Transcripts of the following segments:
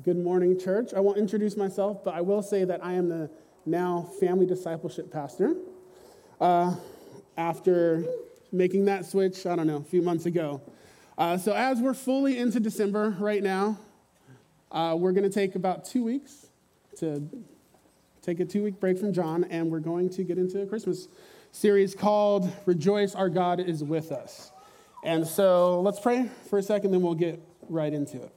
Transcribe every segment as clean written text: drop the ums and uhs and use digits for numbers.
Good morning, church. I won't introduce myself, but I will say that I am the now family discipleship pastor. After making that switch, a few months ago. So as we're fully into December right now, we're going to take about 2 weeks to take a 2-week break from John, and we're going to get into a Christmas series called Rejoice, Our God is With Us. And so let's pray for a second, then we'll get right into it.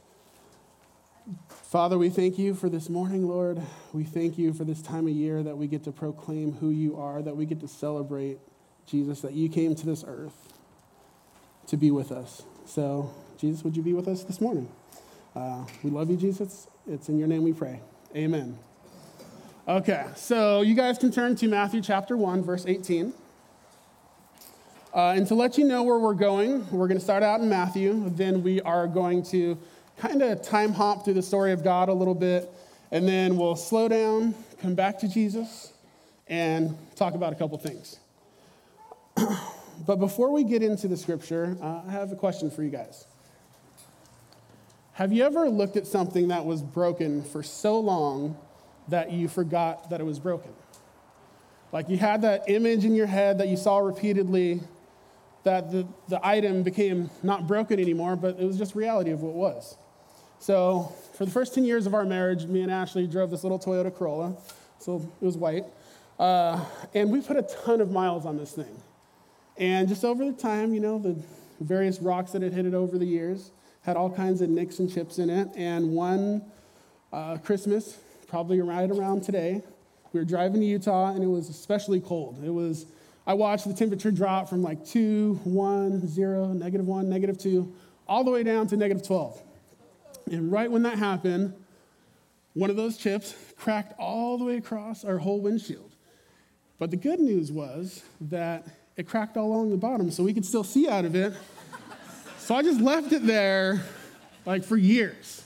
Father, we thank you for this morning, Lord. We thank you for this time of year that we get to proclaim who you are, that we get to celebrate, Jesus, that you came to this earth to be with us. So, Jesus, would you be with us this morning? We love you, Jesus. It's in your name we pray. Amen. Okay, so you guys can turn to Matthew chapter 1, verse 18. And to let you know where we're going to start out in Matthew, then we are going to kind of time hop through the story of God a little bit, and then we'll slow down, come back to Jesus, and talk about a couple things. But before we get into the scripture, I have a question for you guys. Have you ever looked at something that was broken for so long that you forgot that it was broken? Like you had that image in your head that you saw repeatedly, that the item became not broken anymore, but it was just reality of what it was. So for the first 10 years of our marriage, me and Ashley drove this little Toyota Corolla. So it was white. And we put a ton of miles on this thing. And just over the time, the various rocks that had hit it over the years had all kinds of nicks and chips in it. And one Christmas, probably right around today, we were driving to Utah, and it was especially cold. I watched the temperature drop from like 2, 1, 0, -1, -2, all the way down to -12. And right when that happened, one of those chips cracked all the way across our whole windshield. But the good news was that it cracked all along the bottom, so we could still see out of it. So I just left it there like for years.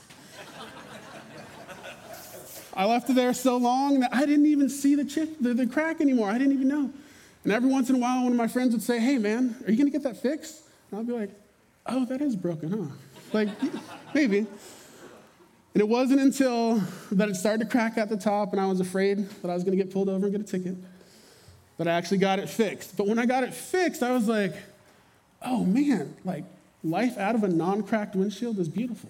I left it there so long that I didn't even see the crack anymore. I didn't even know. And every once in a while, one of my friends would say, "Hey, man, are you going to get that fixed?" And I'll be like, "Oh, that is broken, huh?" Like, maybe. And it wasn't until that it started to crack at the top and I was afraid that I was going to get pulled over and get a ticket that I actually got it fixed. But when I got it fixed, I was like, oh man, like life out of a non-cracked windshield is beautiful.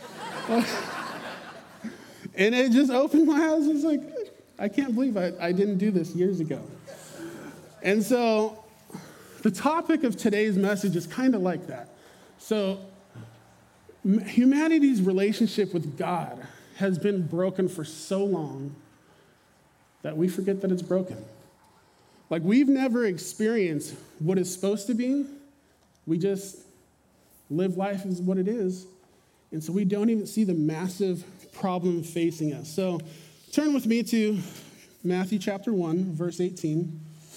And it just opened my eyes. I was like, I can't believe I didn't do this years ago. And so the topic of today's message is kind of like that. So humanity's relationship with God has been broken for so long that we forget that it's broken. Like we've never experienced what it's supposed to be. We just live life as what it is. And so we don't even see the massive problem facing us. So turn with me to Matthew chapter 1, verse 18.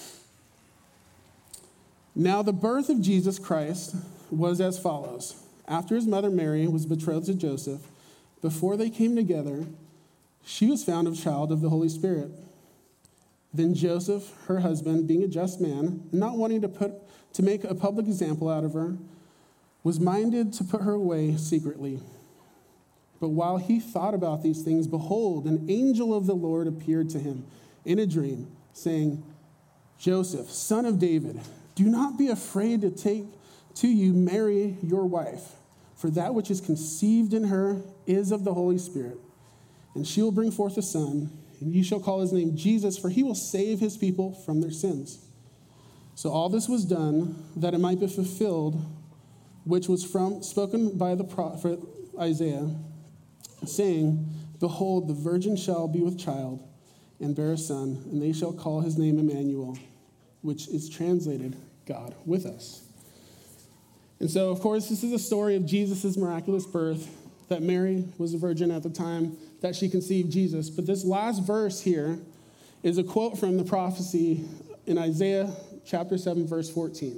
Now the birth of Jesus Christ was as follows. After his mother Mary was betrothed to Joseph, before they came together, she was found of child of the Holy Spirit. Then Joseph, her husband, being a just man, not wanting to make a public example out of her, was minded to put her away secretly. But while he thought about these things, behold, an angel of the Lord appeared to him in a dream, saying, "Joseph, son of David, do not be afraid to take to you Mary, your wife, for that which is conceived in her is of the Holy Spirit. And she will bring forth a son, and you shall call his name Jesus, for he will save his people from their sins." So all this was done that it might be fulfilled, which was spoken by the prophet Isaiah, saying, "Behold, the virgin shall be with child and bear a son, and they shall call his name Emmanuel," which is translated God with us. And so, of course, this is a story of Jesus' miraculous birth, that Mary was a virgin at the time that she conceived Jesus. But this last verse here is a quote from the prophecy in Isaiah chapter 7, verse 14.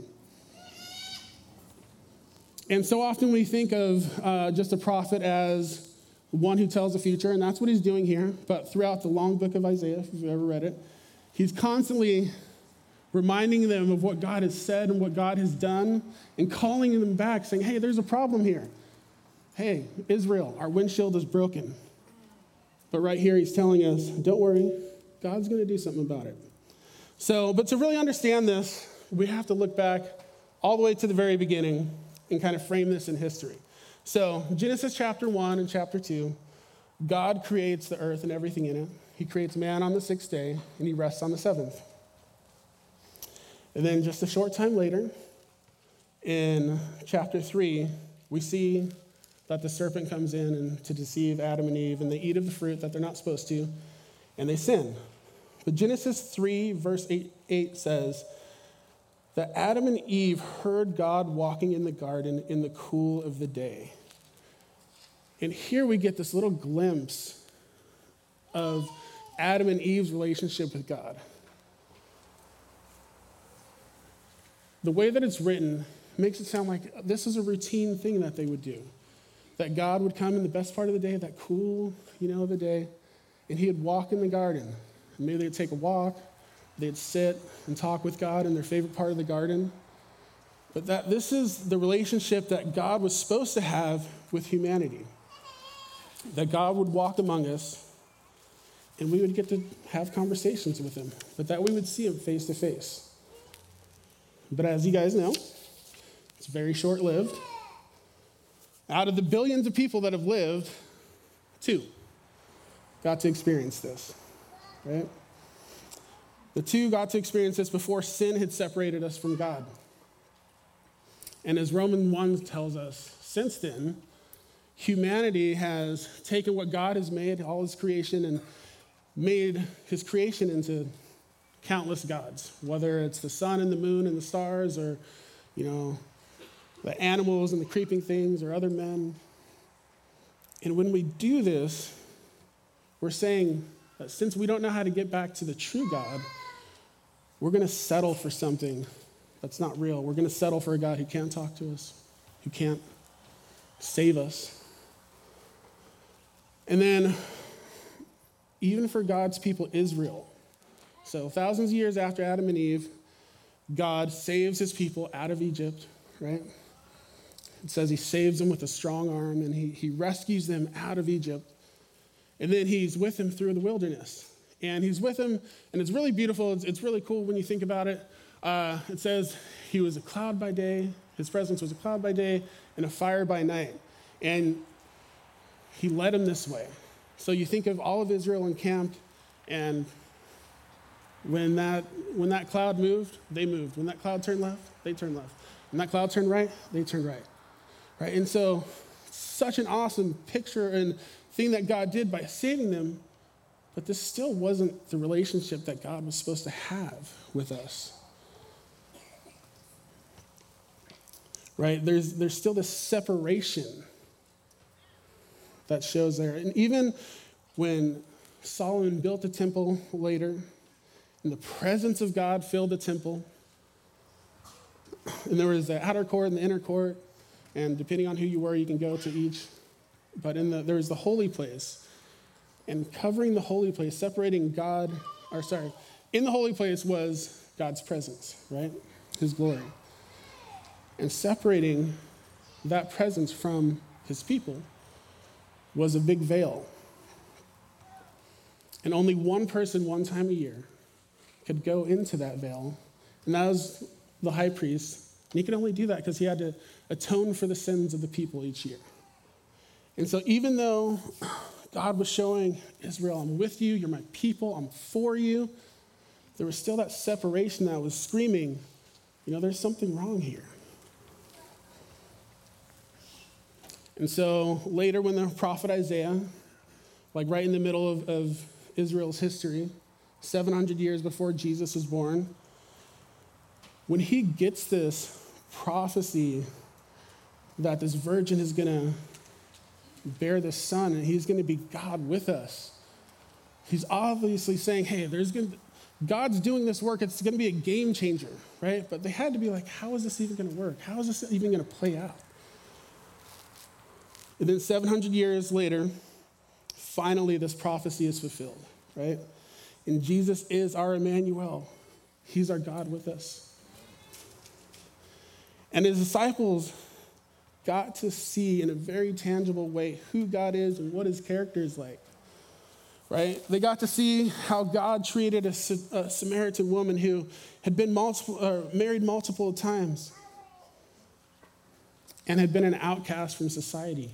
And so often we think of just a prophet as one who tells the future, and that's what he's doing here. But throughout the long book of Isaiah, if you've ever read it, he's constantly reminding them of what God has said and what God has done, and calling them back, saying, hey, there's a problem here. hey, Israel, our windshield is broken. But right here, he's telling us, don't worry, God's going to do something about it. So, but to really understand this, we have to look back all the way to the very beginning and kind of frame this in history. So, Genesis chapter 1 and chapter 2, God creates the earth and everything in it. He creates man on the sixth day, and he rests on the seventh. And then just a short time later, in chapter 3, we see that the serpent comes in and to deceive Adam and Eve, and they eat of the fruit that they're not supposed to, and they sin. But Genesis 3, verse 8 says that Adam and Eve heard God walking in the garden in the cool of the day. And here we get this little glimpse of Adam and Eve's relationship with God. The way that it's written makes it sound like this is a routine thing that they would do. That God would come in the best part of the day, that cool, of the day, and he would walk in the garden. And maybe they'd take a walk, they'd sit and talk with God in their favorite part of the garden. But that this is the relationship that God was supposed to have with humanity. That God would walk among us, and we would get to have conversations with him, but that we would see him face to face. But as you guys know, it's very short-lived. Out of the billions of people that have lived, 2 got to experience this, right? The 2 got to experience this before sin had separated us from God. And as Romans 1 tells us, since then, humanity has taken what God has made, all his creation, and made his creation into countless gods, whether it's the sun and the moon and the stars or, the animals and the creeping things or other men. And when we do this, we're saying that since we don't know how to get back to the true God, we're going to settle for something that's not real. We're going to settle for a God who can't talk to us, who can't save us. And then, even for God's people, Israel. So thousands of years after Adam and Eve, God saves his people out of Egypt, right? It says he saves them with a strong arm, and he rescues them out of Egypt. And then he's with them through the wilderness. And he's with them, and it's really beautiful. It's really cool when you think about it. It says he was a cloud by day. His presence was a cloud by day and a fire by night. And he led them this way. So you think of all of Israel encamped, and when that cloud moved, they moved. When that cloud turned left, they turned left. When that cloud turned right, they turned right. Right? And so, such an awesome picture and thing that God did by saving them, but this still wasn't the relationship that God was supposed to have with us. Right? There's still this separation that shows there. And even when Solomon built the temple later, and the presence of God filled the temple, and there was the outer court and the inner court, and depending on who you were, you can go to each. But there was the holy place, and covering the holy place, separating in the holy place was God's presence, right? His glory. And separating that presence from his people was a big veil. And only one person, one time a year, could go into that veil, and that was the high priest. And he could only do that because he had to atone for the sins of the people each year. And so even though God was showing Israel, I'm with you, you're my people, I'm for you, there was still that separation that was screaming, there's something wrong here. And so later when the prophet Isaiah, like right in the middle of Israel's history, 700 years before Jesus was born, when he gets this prophecy that this virgin is going to bear this son and he's going to be God with us, he's obviously saying, hey, God's doing this work. It's going to be a game changer, right? But they had to be like, how is this even going to work? How is this even going to play out? And then 700 years later, finally this prophecy is fulfilled, right? And Jesus is our Emmanuel. He's our God with us. And his disciples got to see in a very tangible way who God is and what his character is like, right? They got to see how God treated a Samaritan woman who had been married multiple times and had been an outcast from society.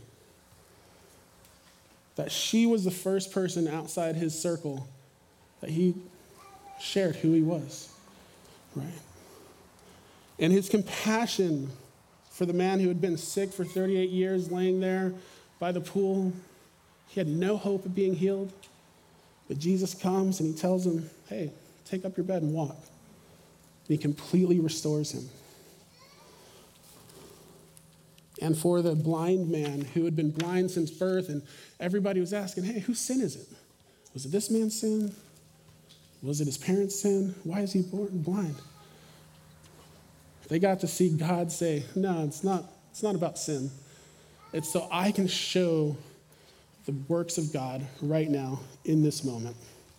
That she was the first person outside his circle that he shared who he was, right? And his compassion for the man who had been sick for 38 years, laying there by the pool. He had no hope of being healed. But Jesus comes and he tells him, hey, take up your bed and walk. And he completely restores him. And for the blind man who had been blind since birth, and everybody was asking, hey, whose sin is it? Was it this man's sin? Was it his parents' sin? Why is he born blind? They got to see God say, no, it's not about sin. It's so I can show the works of God right now in this moment.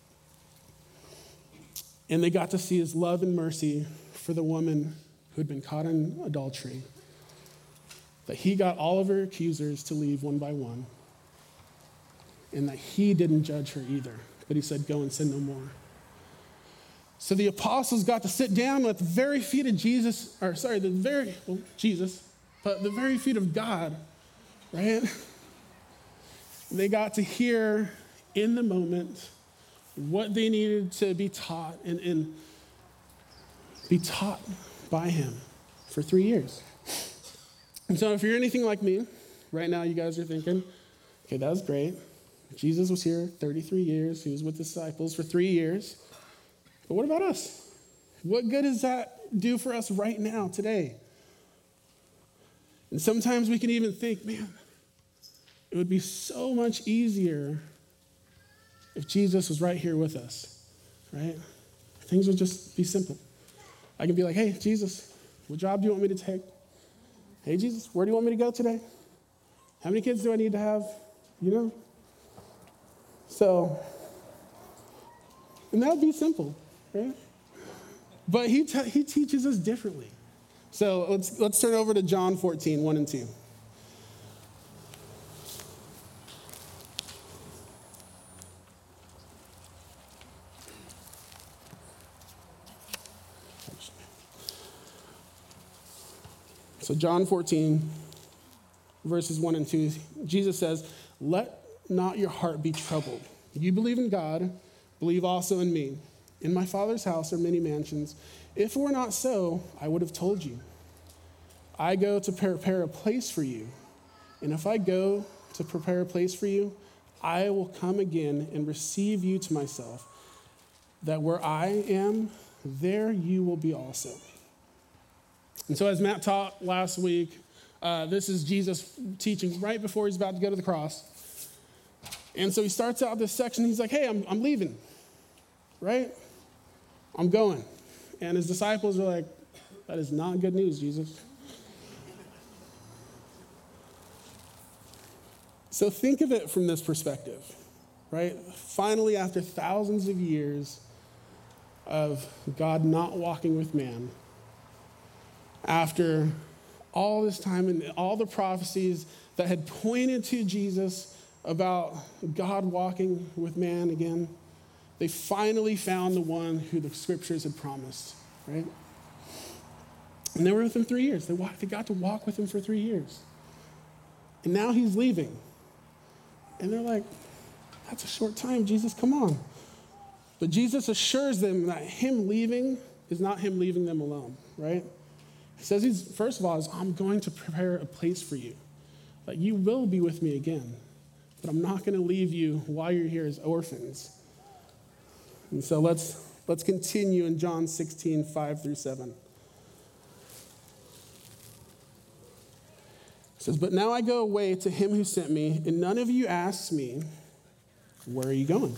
And they got to see his love and mercy for the woman who had been caught in adultery. That he got all of her accusers to leave one by one. And that he didn't judge her either. But he said, go and sin no more. So the apostles got to sit down at the very feet of Jesus, Jesus, but the very feet of God, right? They got to hear in the moment what they needed to be taught and be taught by him for 3 years. And so if you're anything like me, right now you guys are thinking, okay, that was great. Jesus was here 33 years. He was with the disciples for 3 years. But what about us? What good does that do for us right now, today? And sometimes we can even think, man, it would be so much easier if Jesus was right here with us, right? Things would just be simple. I can be like, hey, Jesus, what job do you want me to take? Hey, Jesus, where do you want me to go today? How many kids do I need to have? You know? So, and that would be simple, right? But he teaches us differently. So let's turn over to John 14, 1 and 2. So John 14, verses 1 and 2, Jesus says, let not your heart be troubled. You believe in God, believe also in me. In my Father's house are many mansions. If it were not so, I would have told you. I go to prepare a place for you. And if I go to prepare a place for you, I will come again and receive you to myself, that where I am, there you will be also. And so as Matt taught last week, this is Jesus teaching right before he's about to go to the cross. And so he starts out this section. He's like, hey, I'm leaving, right? I'm going. And his disciples are like, that is not good news, Jesus. So think of it from this perspective, right? Finally, after thousands of years of God not walking with man, after all this time and all the prophecies that had pointed to Jesus about God walking with man again, they finally found the one who the scriptures had promised, right? And they were with him 3 years. They got to walk with him for 3 years. And now he's leaving. And they're like, that's a short time, Jesus, come on. But Jesus assures them that him leaving is not him leaving them alone, right? He says, first of all, I'm going to prepare a place for you. That you will be with me again. But I'm not going to leave you while you're here as orphans. And so let's continue in John 16, 5 through 7. It says, but now I go away to him who sent me, and none of you asks me, where are you going?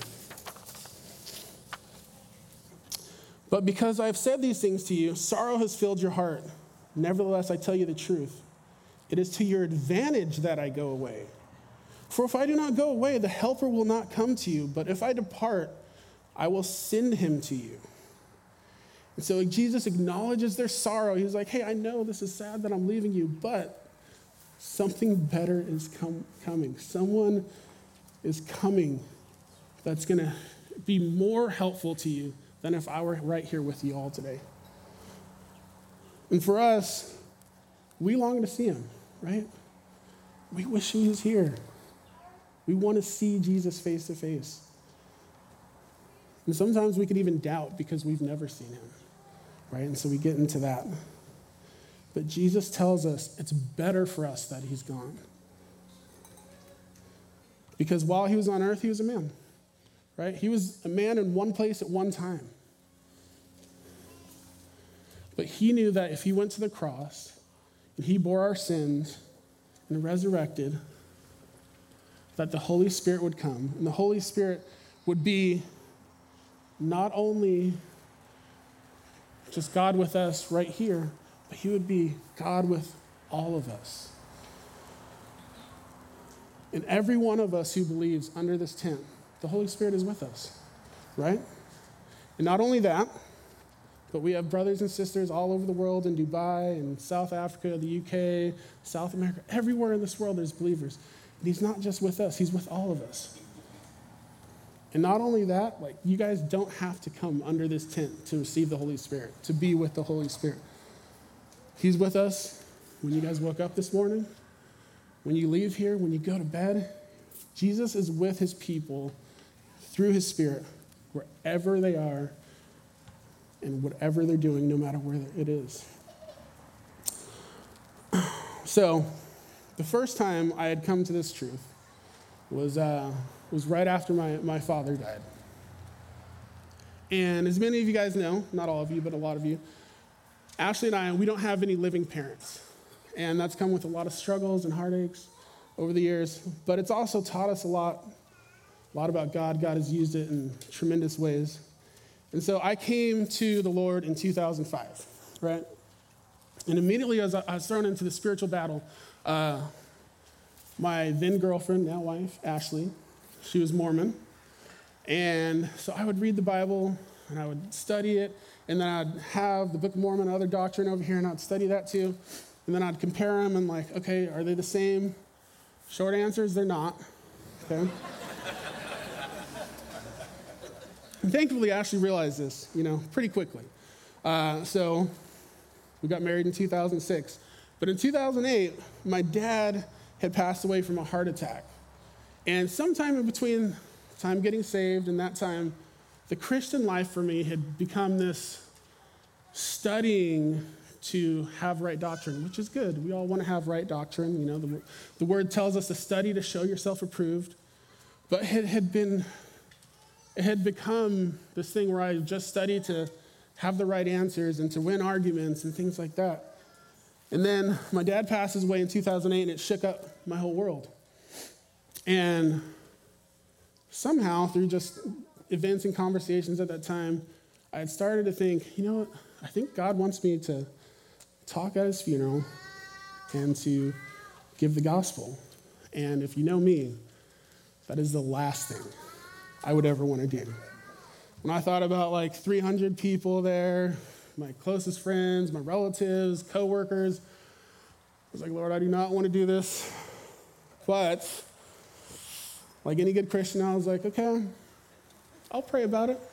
But because I have said these things to you, sorrow has filled your heart. Nevertheless, I tell you the truth. It is to your advantage that I go away. For if I do not go away, the Helper will not come to you. But if I depart, I will send him to you. And so Jesus acknowledges their sorrow. He's like, hey, I know this is sad that I'm leaving you, but Something better is coming. Someone is coming that's going to be more helpful to you than if I were right here with you all today. And for us, we long to see him, right? We wish he was here. We want to see Jesus face to face. And sometimes we could even doubt because we've never seen him, right? And so we get into that. But Jesus tells us it's better for us that he's gone. Because while he was on earth, he was a man, right? He was a man in one place at one time. But he knew that if he went to the cross and he bore our sins and resurrected, that the Holy Spirit would come. And the Holy Spirit would be not only just God with us right here, but he would be God with all of us. And every one of us who believes under this tent, the Holy Spirit is with us, right? And not only that, but we have brothers and sisters all over the world in Dubai and South Africa, the UK, South America. Everywhere in this world there's believers. And he's not just with us, he's with all of us. And not only that, like, you guys don't have to come under this tent to receive the Holy Spirit, to be with the Holy Spirit. He's with us when you guys woke up this morning, when you leave here, when you go to bed. Jesus is with his people through his Spirit, wherever they are and whatever they're doing, no matter where it is. So, the first time I had come to this truth was right after my father died. And as many of you guys know, not all of you, but a lot of you, Ashley and I, we don't have any living parents. And that's come with a lot of struggles and heartaches over the years. But it's also taught us a lot about God. God has used it in tremendous ways. And so I came to the Lord in 2005, right? And immediately as I was thrown into the spiritual battle, my then girlfriend, now wife, Ashley, she was Mormon. And so I would read the Bible and I would study it. And then I'd have the Book of Mormon, other doctrine over here, and I'd study that too. And then I'd compare them and like, okay, are they the same? Short answer is they're not, okay? And thankfully, I actually realized this, pretty quickly. So we got married in 2006. But in 2008, my dad had passed away from a heart attack. And sometime in between time getting saved and that time, the Christian life for me had become this studying to have right doctrine, which is good. We all want to have right doctrine. The word tells us to study to show yourself approved. But it had become this thing where I just studied to have the right answers and to win arguments and things like that. And then my dad passes away in 2008, and it shook up my whole world. And somehow, through just events and conversations at that time, I had started to think, what? I think God wants me to talk at his funeral and to give the gospel. And if you know me, that is the last thing I would ever want to do. When I thought about like 300 people there, my closest friends, my relatives, coworkers, I was like, Lord, I do not want to do this. But like any good Christian, I was like, okay, I'll pray about it.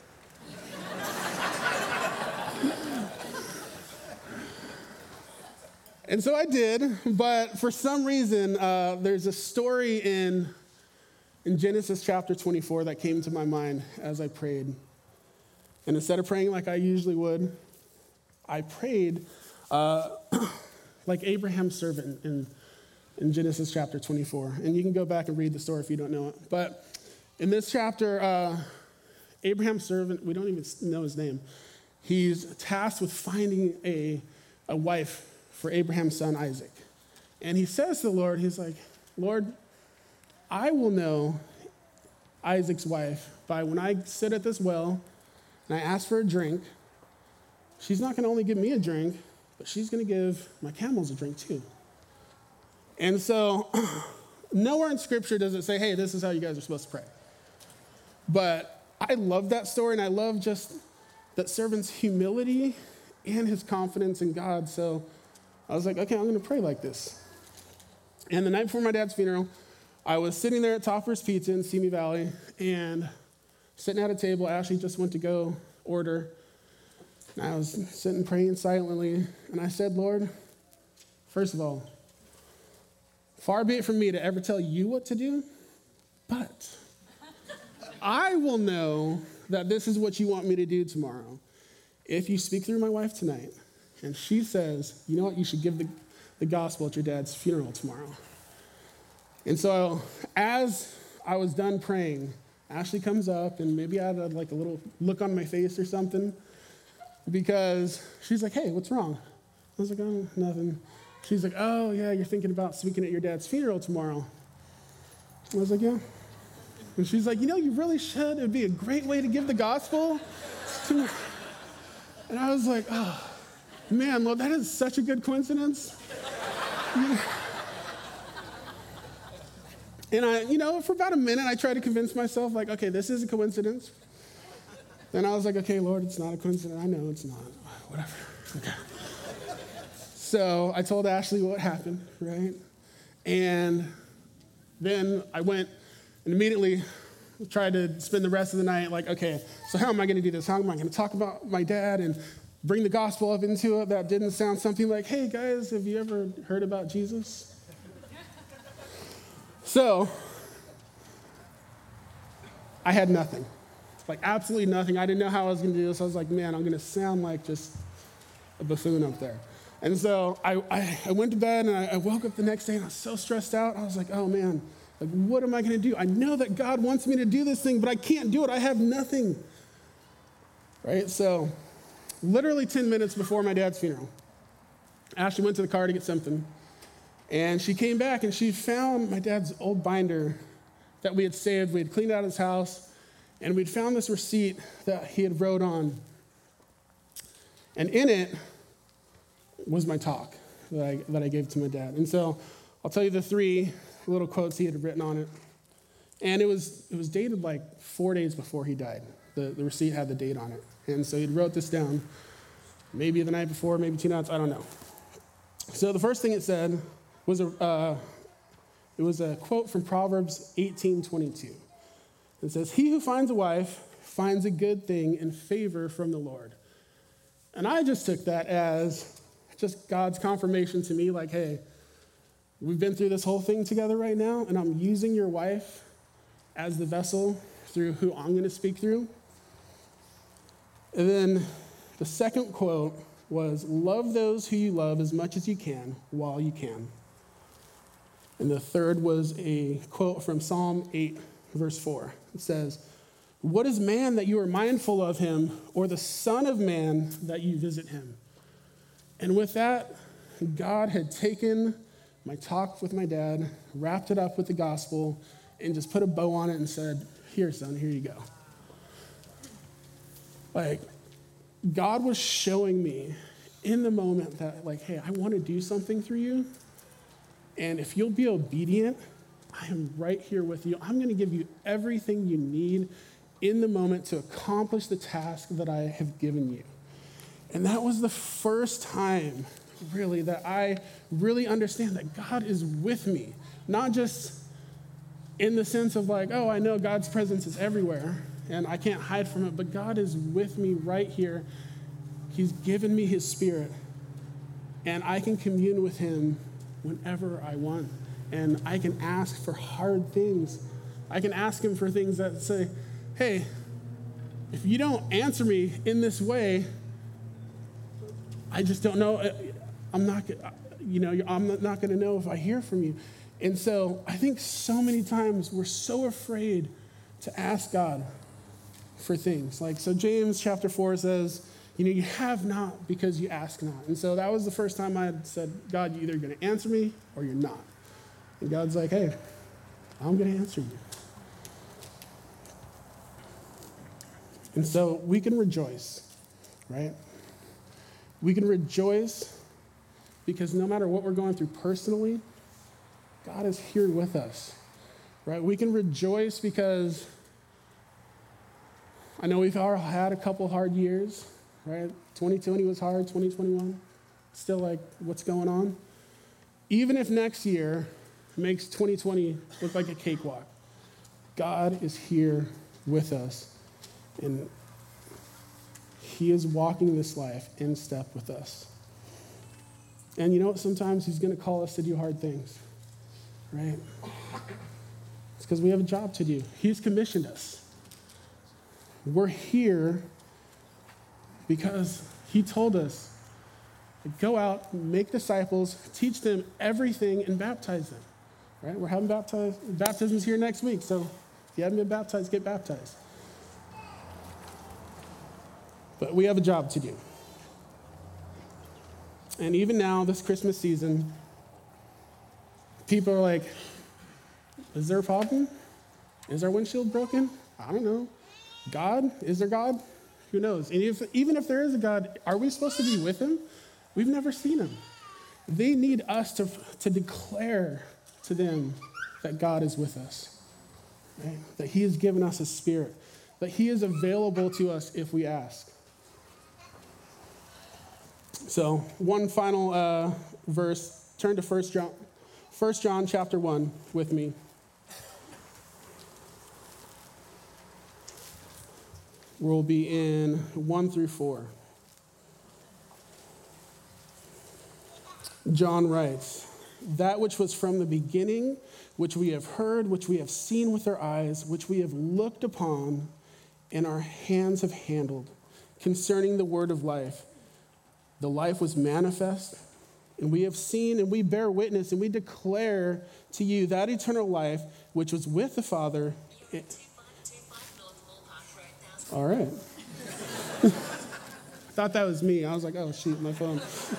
And so I did, but for some reason, there's a story in Genesis chapter 24 that came to my mind as I prayed. And instead of praying like I usually would, I prayed like Abraham's servant in Genesis chapter 24. And you can go back and read the story if you don't know it. But in this chapter, Abraham's servant, we don't even know his name, he's tasked with finding a wife for Abraham's son Isaac. And he says to the Lord, he's like, Lord, I will know Isaac's wife by when I sit at this well and I ask for a drink. She's not going to only give me a drink, but she's going to give my camels a drink too. And so nowhere in Scripture does it say, hey, this is how you guys are supposed to pray. But I love that story, and I love just that servant's humility and his confidence in God. So I was like, okay, I'm going to pray like this. And the night before my dad's funeral, I was sitting there at Topper's Pizza in Simi Valley and sitting at a table. Ashley just went to go order. And I was sitting praying silently. And I said, Lord, first of all, far be it from me to ever tell you what to do, but I will know that this is what you want me to do tomorrow. If you speak through my wife tonight, and she says, you know what, you should give the gospel at your dad's funeral tomorrow. And so as I was done praying, Ashley comes up, and maybe I had like a little look on my face or something, because she's like, hey, what's wrong? I was like, oh, nothing. She's like, oh, yeah, you're thinking about speaking at your dad's funeral tomorrow. I was like, yeah. And she's like, you know, you really should. It would be a great way to give the gospel. And I was like, oh, man, Lord, that is such a good coincidence. And for about a minute, I tried to convince myself, like, okay, this is a coincidence. Then I was like, okay, Lord, it's not a coincidence. I know it's not. Whatever. Okay. So I told Ashley what happened, right? And then I went and immediately tried to spend the rest of the night like, okay, so how am I going to do this? How am I going to talk about my dad and bring the gospel up into it? That didn't sound something like, hey, guys, have you ever heard about Jesus? So I had nothing, like absolutely nothing. I didn't know how I was going to do this. I was like, man, I'm going to sound like just a buffoon up there. And so I went to bed, and I woke up the next day, and I was so stressed out. I was like, oh, man, like, what am I going to do? I know that God wants me to do this thing, but I can't do it. I have nothing, right? So literally 10 minutes before my dad's funeral, Ashley went to the car to get something, and she came back, and she found my dad's old binder that we had saved. We had cleaned out his house, and we'd found this receipt that he had wrote on. And in it was my talk that I gave to my dad. And so I'll tell you the 3 little quotes he had written on it. And it was dated like 4 days before he died. The receipt had the date on it. And so he wrote this down, maybe the night before, maybe 2 nights, I don't know. So the first thing it said was a quote from Proverbs 18:22. It says, he who finds a wife finds a good thing and favor from the Lord. And I just took that as just God's confirmation to me, like, hey, we've been through this whole thing together right now, and I'm using your wife as the vessel through who I'm going to speak through. And then the second quote was, love those who you love as much as you can while you can. And the third was a quote from Psalm 8, verse 4. It says, what is man that you are mindful of him, or the son of man that you visit him? And with that, God had taken my talk with my dad, wrapped it up with the gospel, and just put a bow on it and said, here, son, here you go. Like, God was showing me in the moment that, like, hey, I want to do something through you, and if you'll be obedient, I am right here with you. I'm going to give you everything you need in the moment to accomplish the task that I have given you. And that was the first time, really, that I really understand that God is with me. Not just in the sense of like, oh, I know God's presence is everywhere, and I can't hide from it, but God is with me right here. He's given me his spirit, and I can commune with him whenever I want. And I can ask for hard things. I can ask him for things that say, hey, if you don't answer me in this way, I just don't know. I'm not going to know if I hear from you. And so I think so many times we're so afraid to ask God for things. Like, so James chapter 4 says, you have not because you ask not. And so that was the first time I had said, God, you're either going to answer me or you're not. And God's like, hey, I'm going to answer you. And so we can rejoice, right? We can rejoice because no matter what we're going through personally, God is here with us, right? We can rejoice because I know we've all had a couple hard years, right? 2020 was hard, 2021, still like, what's going on? Even if next year makes 2020 look like a cakewalk. God is here with us, and he is walking this life in step with us. And you know what? Sometimes he's going to call us to do hard things, right? It's because we have a job to do. He's commissioned us. We're here because he told us, go out, make disciples, teach them everything, and baptize them. Right? We're having baptisms here next week, so if you haven't been baptized, get baptized. But we have a job to do. And even now, this Christmas season, people are like, is there a problem? Is our windshield broken? I don't know. God? Is there God? Who knows? And even if there is a God, are we supposed to be with him? We've never seen him. They need us to declare to them that God is with us, right? That he has given us his spirit, that he is available to us if we ask. So one final verse, turn to 1 John chapter 1 with me. We'll be in 1 through 4. John writes, that which was from the beginning, which we have heard, which we have seen with our eyes, which we have looked upon, and our hands have handled, concerning the word of life. The life was manifest, and we have seen, and we bear witness, and we declare to you that eternal life which was with the Father. All right. Thought that was me. I was like, oh, shoot, my phone.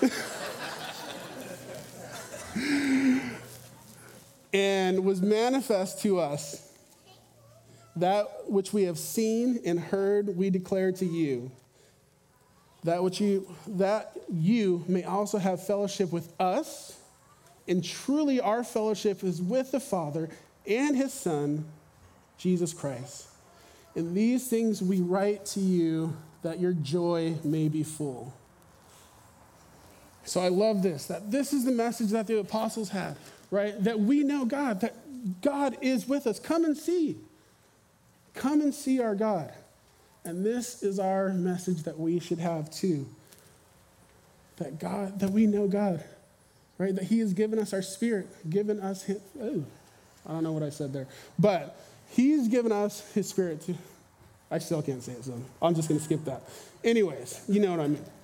And was manifest to us. That which we have seen and heard, we declare to you. That you may also have fellowship with us. And truly our fellowship is with the Father and his Son, Jesus Christ. And these things we write to you that your joy may be full. So I love this, that this is the message that the apostles had, right? That we know God, that God is with us. Come and see. Come and see our God. And this is our message that we should have too. That we know God, right? That he has given us our spirit, given us his, I don't know what I said there, but he's given us his spirit too. I still can't say it, so I'm just going to skip that. Anyways, you know what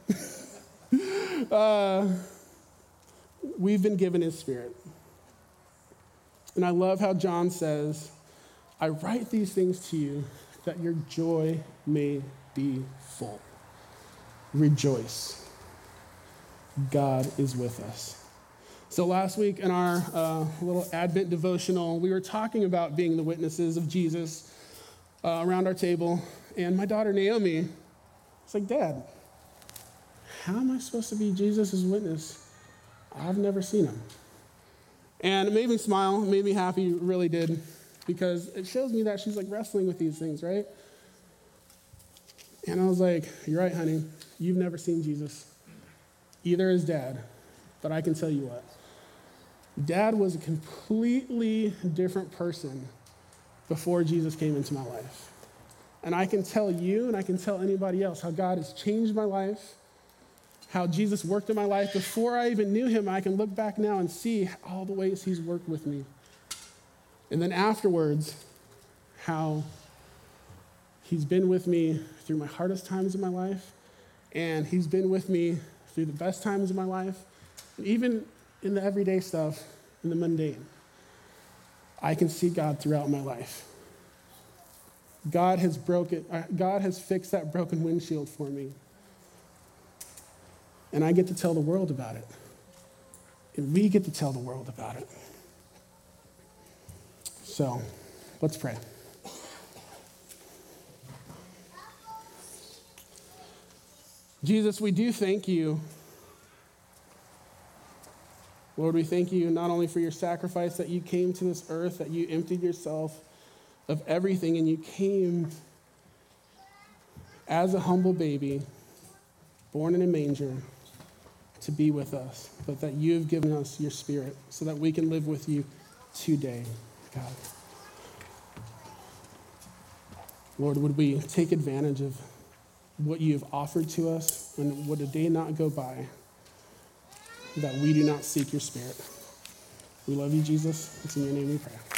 I mean. We've been given his spirit. And I love how John says, I write these things to you that your joy may be full. Rejoice. God is with us. So last week in our little Advent devotional, we were talking about being the witnesses of Jesus around our table. And my daughter Naomi was like, Dad, how am I supposed to be Jesus' witness? I've never seen him. And it made me smile, it made me happy, it really did, because it shows me that she's like wrestling with these things, right? And I was like, you're right, honey, you've never seen Jesus. Either is Dad, but I can tell you what. Dad was a completely different person before Jesus came into my life. And I can tell you, and I can tell anybody else, how God has changed my life, how Jesus worked in my life. Before I even knew him, I can look back now and see all the ways he's worked with me. And then afterwards, how he's been with me through my hardest times in my life, and he's been with me through the best times of my life, and even in the everyday stuff, in the mundane. I can see God throughout my life. God has fixed that broken windshield for me. And I get to tell the world about it. And we get to tell the world about it. So, let's pray. Jesus, we do thank you. Lord, we thank you not only for your sacrifice, that you came to this earth, that you emptied yourself of everything, and you came as a humble baby, born in a manger, to be with us, but that you have given us your spirit so that we can live with you today, God. Lord, would we take advantage of what you have offered to us, and would a day not go by that we do not seek your Spirit. We love you, Jesus. It's in your name we pray.